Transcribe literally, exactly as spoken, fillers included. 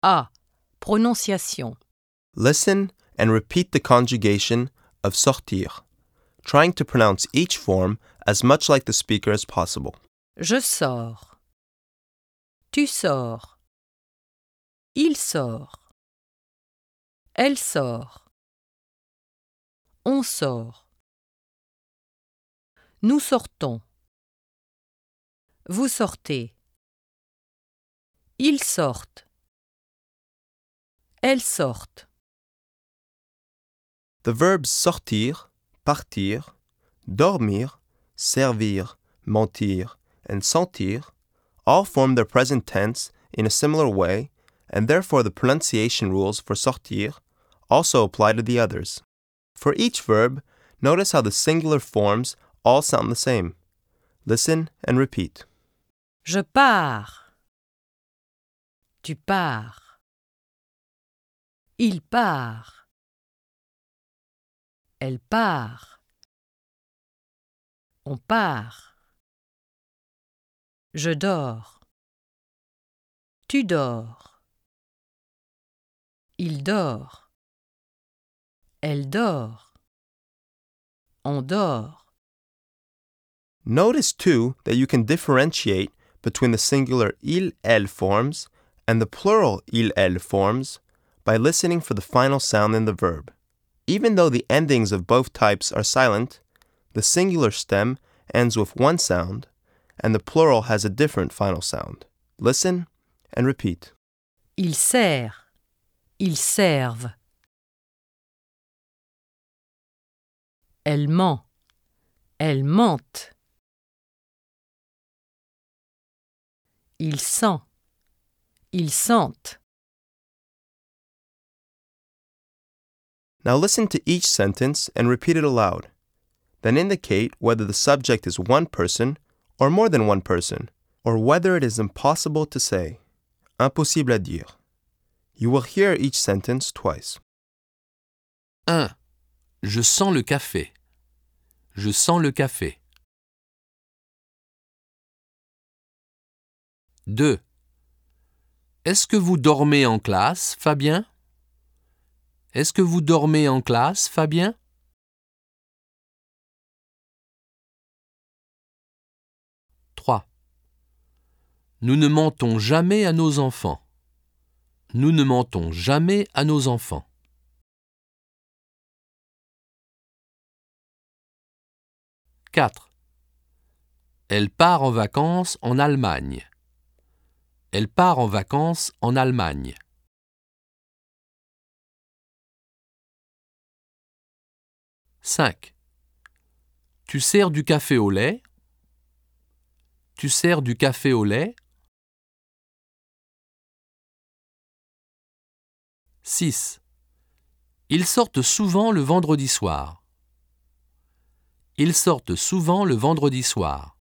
A. Prononciation. Listen and repeat the conjugation of sortir, trying to pronounce each form as much like the speaker as possible. Je sors. Tu sors. Il sort. Elle sort. On sort. Nous sortons. Vous sortez. Ils sortent. Elles sortent. The verbs sortir, partir, dormir, servir, mentir, and sentir all form their present tense in a similar way, and therefore the pronunciation rules for sortir also apply to the others. For each verb, notice how the singular forms all sound the same. Listen and repeat. Je pars. Tu pars. Il part. Elle part. On part. Je dors. Tu dors. Il dort. Elle dort. On dort. Notice too that you can differentiate between the singular il, elle forms and the plural il, elle forms by listening for the final sound in the verb. Even though the endings of both types are silent, the singular stem ends with one sound and the plural has a different final sound. Listen and repeat. Il sert. Ils servent. Elle ment. Elle mente. Il sent. Ils sentent. Now listen to each sentence and repeat it aloud. Then indicate whether the subject is one person or more than one person, or whether it is impossible to say. Impossible à dire. You will hear each sentence twice. un. Je sens le café. Je sens le café. deux. Est-ce que vous dormez en classe, Fabien? Est-ce que vous dormez en classe, Fabien? trois. Nous ne mentons jamais à nos enfants. Nous ne mentons jamais à nos enfants. quatre. Elle part en vacances en Allemagne. Elle part en vacances en Allemagne. cinq. Tu sers du café au lait? Tu sers du café au lait? six. Ils sortent souvent le vendredi soir. Ils sortent souvent le vendredi soir.